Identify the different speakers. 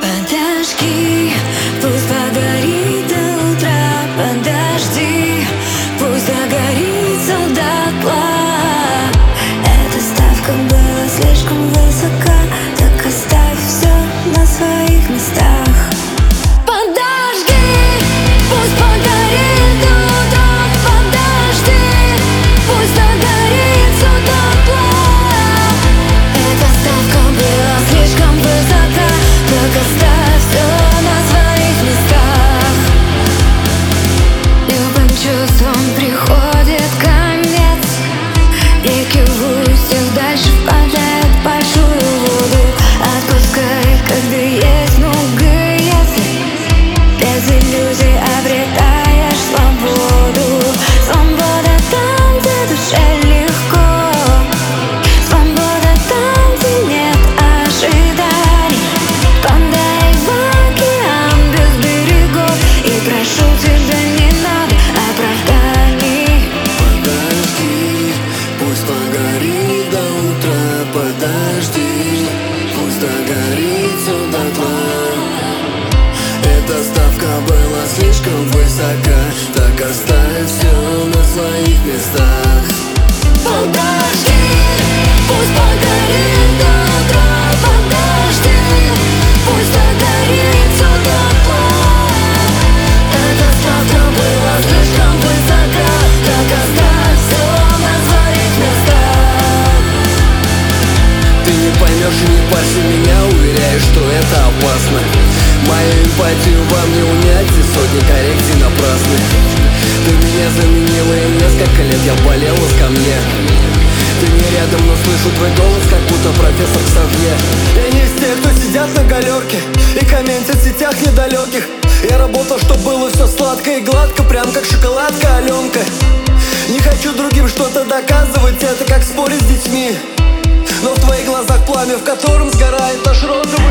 Speaker 1: Подожди, пусть погорит до утра. Подожди, пусть загорится дотла. Эта ставка была слишком высока, так оставь все на своих местах. Подожди, пусть погорит до утра. Подожди, пусть загорится дотла. Эта ставка была слишком высока, так оставь все на своих местах. Любым чувствам приходит конец. Реки устьев дальше впадают в большую воду. Отпускай, когда есть много если. Без иллюзий обретаешь свободу. Свобода там, где душе легко. Свобода там, где нет ожиданий. Впадай в океан без берегов. И прошу тебя, не надо оправданий.
Speaker 2: Подожди, пусть погорит до утра. Подожди, пусть догорится дотла. Эта ставка была слишком высока, так оставь все на своих местах.
Speaker 1: Подожди, пусть погорит до утра. Подожди, пусть загорится дотла. Эта ставка была слишком высока, так оставь все на своих местах.
Speaker 2: Ты не поймешь и не пойми меня, уверяю, что это опасно. Мою эмпатию вам не унять, и сотни коррекций напрасны. Ты меня заменила, и несколько лет я болел на скамье. Ты не рядом, но слышу твой голос, как будто профессор Ксавье.
Speaker 3: Я не из тех, кто сидят на галерке и комментят в сетях недалеких. Я работал, чтоб было все сладко и гладко, прям как шоколадка Аленка. Не хочу другим что-то доказывать, это как спорить с детьми. Но в твоих глазах пламя, в котором сгорает наш розовый